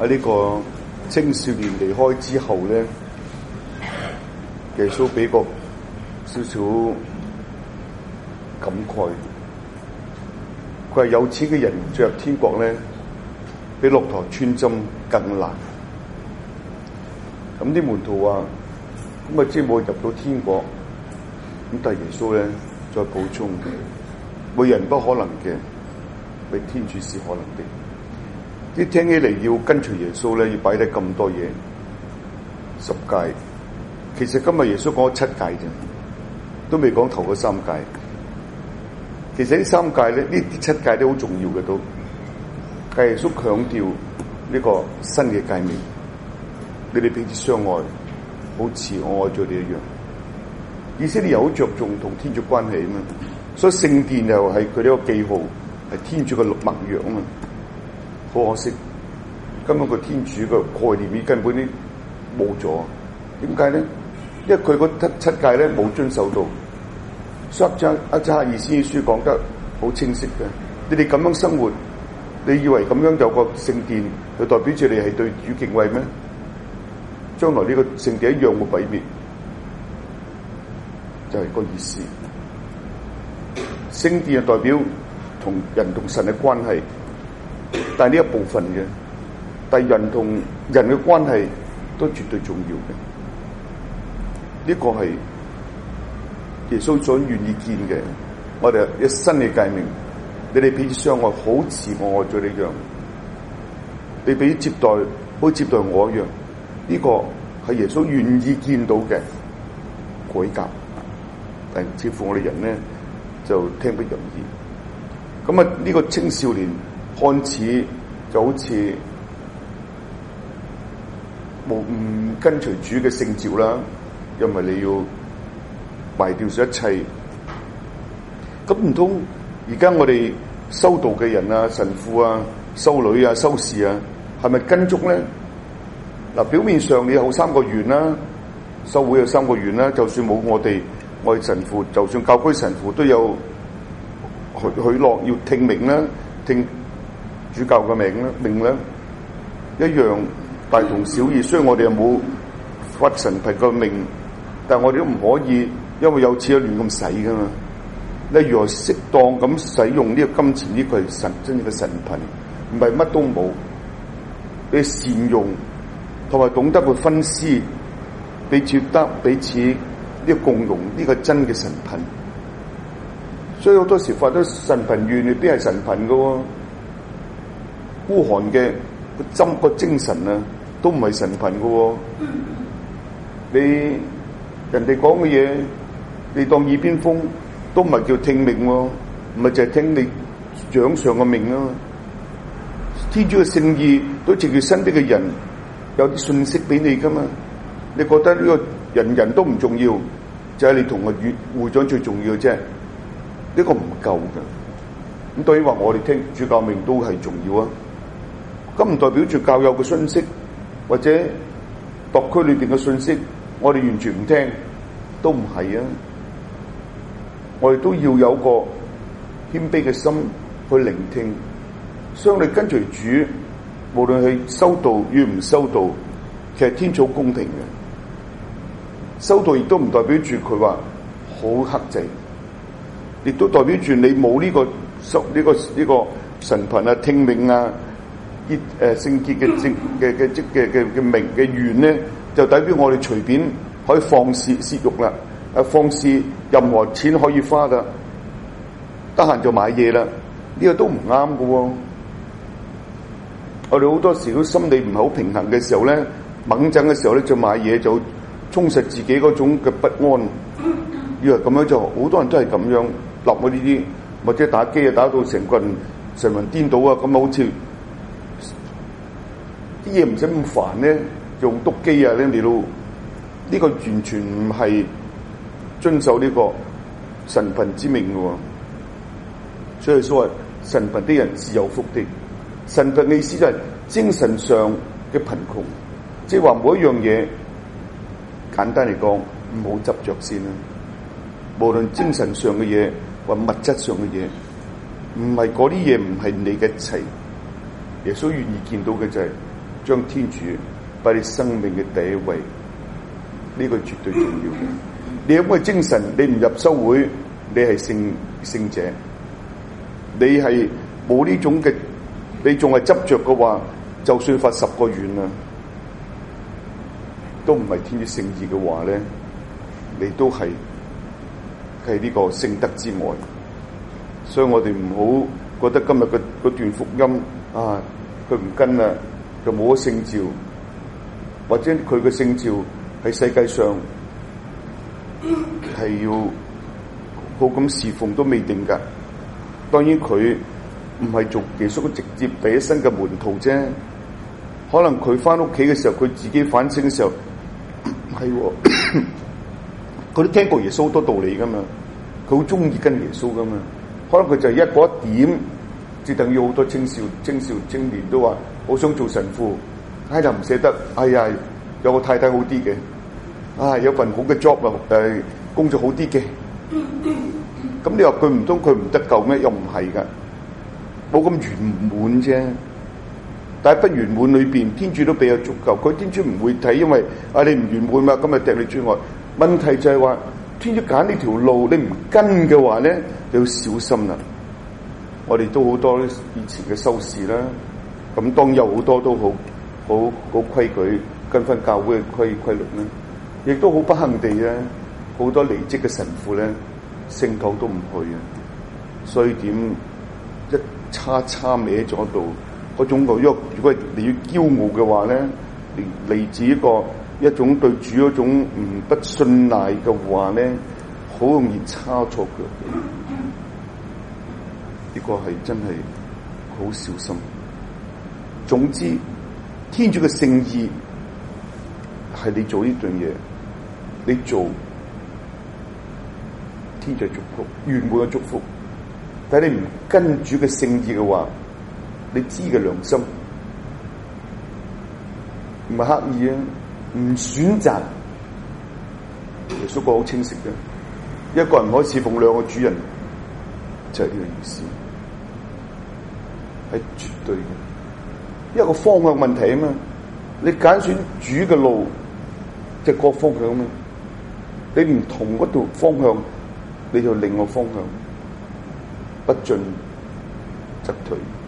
喺呢個青少年離開之後咧，耶穌俾個少少感慨，佢話有錢嘅人進入天國咧，比駱駝穿針更難。咁啲門徒話：咁啊，即係冇入到天國。咁但係耶穌咧再補充嘅，每人不可能嘅，為天主是可能的。啲聽起嚟要跟隨耶穌咧，要擺低咁多嘢，10誡。其實今日耶穌講咗7誡啫，都未講頭嗰3誡。其實呢3誡咧，呢啲7誡都好重要嘅都。但耶穌強調呢個新嘅誡命，你哋彼此相愛，好似我愛咗你一樣。以色列人好着重同天主關係啊嘛，所以聖殿又係佢呢個記號，係天主嘅盟約啊嘛。好可惜，根本個天主嘅概念根本啲冇咗。點解咧？因為佢個7誡咧冇遵守到。所以阿扎爾先書講得好清晰嘅，你哋咁樣生活，你以為咁樣有個聖殿，就代表住你係對主敬畏咩？將來呢個聖殿一樣會毀滅，就係個意思。聖殿係代表同人同神嘅關係，但係呢一部分嘅，但係人同人嘅關係都絕對重要嘅。呢個係耶穌所願意見嘅，我哋一新嘅誡命，你哋彼此相愛，好似我愛咗你一樣。你彼此接待，好似接待我一樣。呢個係耶穌願意見到嘅改革，但似乎我哋人咧就聽不入耳。咁啊，呢個青少年看似就好似唔跟隨主嘅聖召啦，因為你要賣掉咗一切。咁唔通而家我哋修道嘅人啊、神父啊、修女啊、修士啊，係咪跟足咧？嗱，表面上你有3個願啦，修會有3個願啦，就算冇我哋神父，就算教區神父都有許諾要聽命啦，聽主教嘅命啦，一樣大同小異。雖然我哋又冇發神貧嘅命，但係我哋都唔可以因為有錢亂咁使噶嘛。例如適當咁使用呢個金錢，呢個係真正嘅神貧，唔係乜都冇。你善用同埋懂得去分施，彼此呢個共融，呢個真嘅神貧。所以好多時發咗神貧願，你邊係神貧噶喎？孤寒嘅個精神啊，都唔係神貧噶喎。你人哋講嘅嘢，你當耳邊風，都唔係叫聽命喎，唔係淨係聽你掌上嘅命啊。天主嘅聖意都藉住身邊嘅人有啲信息俾你噶嘛？你覺得呢個人都唔重要，就係你同個會長最重要嘅啫。呢個唔夠嘅。咁當然話我哋聽主教命都係重要啊。咁唔代表住教友嘅信息或者特區裏邊嘅信息，我哋完全唔聽，都唔係啊。我哋都要有個謙卑嘅心去聆聽。相你跟隨主，無論係修道與唔修道，其實天主公平嘅。修道亦都唔代表住佢話好克制，亦都代表住你冇呢個神貧啊、聽命啊、聖潔嘅名嘅願咧，就代表我哋隨便可以放肆褻慾啦，放肆任何錢可以花噶，得閒就買嘢啦，呢個都唔啱㗎喎。我哋好多時都心理唔係好平衡嘅時候咧，猛震嘅時候咧，就買嘢，就充實自己嗰種嘅不安。以為咁樣就好多人都係咁樣落我呢啲，或者打機啊，打到成個人神魂顛倒啊，咁好似啲嘢唔使咁煩咧，用篤機啊咧嚟到，呢個完全唔係遵守呢個神貧之命嘅喎。所以所謂神貧的人是有福的。神貧嘅意思就係精神上嘅貧窮，即係話每一樣嘢，簡單嚟講，唔好執着先啦。無論精神上嘅嘢或物質上嘅嘢，唔係嗰啲嘢唔係你嘅一切。耶穌願意見到嘅就係將天主擺你生命嘅第一位，呢個絕對重要嘅。你有咁嘅精神，你唔入修會，你係聖者，你係冇呢種嘅，你仲係執着嘅話，就算發10個願啊，都唔係天主聖意嘅話咧，你都係呢個聖德之外。所以我哋唔好覺得今日嗰段福音啊，佢唔跟啦，就冇咗聖召，或者佢嘅聖召喺世界上係要好咁侍奉都未定㗎。當然佢唔係做耶穌直接第一身嘅門徒啫，可能佢返屋企嘅時候，佢自己反省嘅時候，係佢都聽過耶穌好多道理㗎嘛，佢好鍾意跟耶穌㗎嘛。可能佢就係嗰一點，即等於好多青少年都話好想做神父，就唔捨得。哎呀，有個太太好啲嘅，有份好嘅 job 啊，工作好啲嘅。咁你話佢唔通佢唔得救咩？又唔係㗎，冇咁圓滿啫。但係不圓滿裏邊，天主都俾有足夠。佢天主唔會睇，因為你唔圓滿嘛，今日掟你出外。問題就係話，天主揀呢條路，你唔跟嘅話咧，你要小心啦。我哋都好多以前嘅修士啦，咁當然有好多都好規矩，跟翻教會嘅規律啦。亦都好不幸地咧，好多離職嘅神父咧，聖堂都唔去啊。所以點一叉歪咗度嗰種個，如果你要驕傲嘅話咧，嚟自一種對主嗰種唔不信賴嘅話咧，好容易叉錯腳嘅。呢個係真係好小心。總之，天主嘅聖意係你做呢樣嘢，你做天主祝福，圓滿嘅祝福。但係你唔跟主嘅聖意嘅話，你知嘅良心唔係刻意啊，唔選擇。耶穌講好清晰嘅，一個人可以侍奉兩個主人，就係呢個意思，係絕對嘅。一個方向問題啊嘛，你揀選主嘅路，即係個方向啊嘛。你唔同嗰條方向，你就另外方向，不進則退。